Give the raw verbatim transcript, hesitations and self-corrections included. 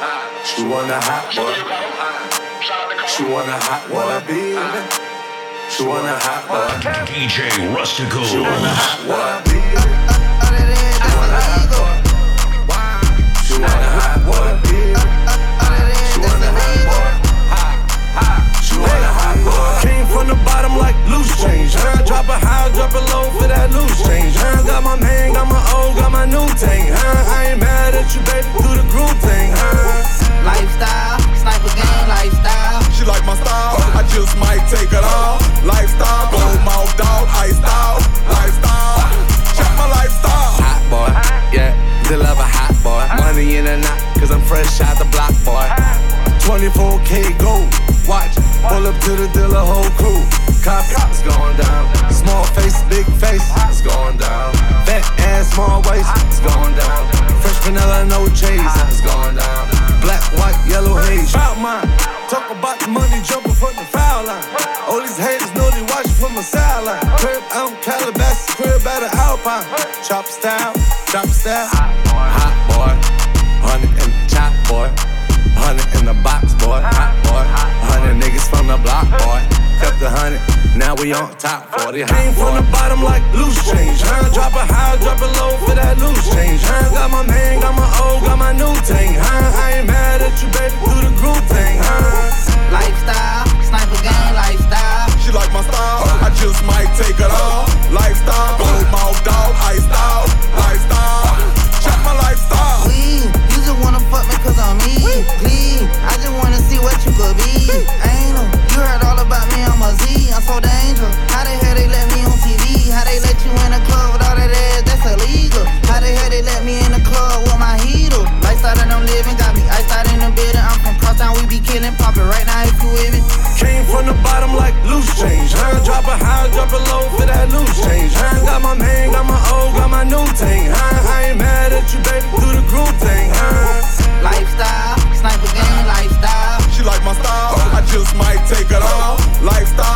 She want a hot boy. She want a hot boy, baby. She want a hot boy. D J Rustico. She want a hot boy, baby. She want a hot boy. She want a hot boy, baby. She want a hot boy. She want a hot boy. Came from the bottom like loose change. Huh? Drop a high, drop a low for that loose change. Huh? Got my man, got my old, got my new thing. Huh? I ain't mad at you, baby. Do the groove thing. Huh? Lifestyle, sniper game lifestyle. She like my style, I just might take it all. Lifestyle, gold mouth dog, iced out. Lifestyle, check my lifestyle. Hot boy, yeah, still love a hot boy. Money in a knot, cause I'm fresh out the block, boy. twenty-four K gold, watch, pull up to the dealer, whole crew. Copy, it's going down. Small face, big face, it's going down. Fat ass, small waist, it's going down. Fresh vanilla, no chase, it's going down. Black, white, yellow haze, shout mine. Talk about the money jumping from the foul line. All these haters know they watching from my sideline. Crib out in Calabasas, crib out of Alpine. Chopper style, chopper style. Hot boy, honey in the chop boy. Honey in the box boy, hot boy. Honey niggas from the block boy. Kept the honey, now we on top forty. Came from the bottom like loose change. Huh? Drop a high, drop a low for that loose change. Huh? Got my man, got my old, got my new thing. Huh? I ain't mad at you, baby. Do the groove thing. Huh? Lifestyle, sniper game lifestyle. She like my style, I just might take it all. Lifestyle, gold mouth dog, iced out. Lifestyle, check my lifestyle. We, you just wanna fuck me cause I'm me. Please, I just wanna see what you could be. Ain't no, you heard all about me, I'm a Z. I'm so dangerous. How the hell they let me on T V? How they let you in the club with all that ass? That's illegal. How the hell they let me in the club with my heater? Lifestyle that I'm living got me iced out in the building. I'm from Crosstown, we be killing, poppin' right now if you with me. Came from the bottom like loose change. Huh? Drop a high, drop a low for that loose change. Huh? Got my man, got my old, got my new thing. Huh? I ain't mad at you, baby. Do the groove thing. Huh? Lifestyle, sniper game lifestyle. She like my style, I just might take it all. Lifestyle.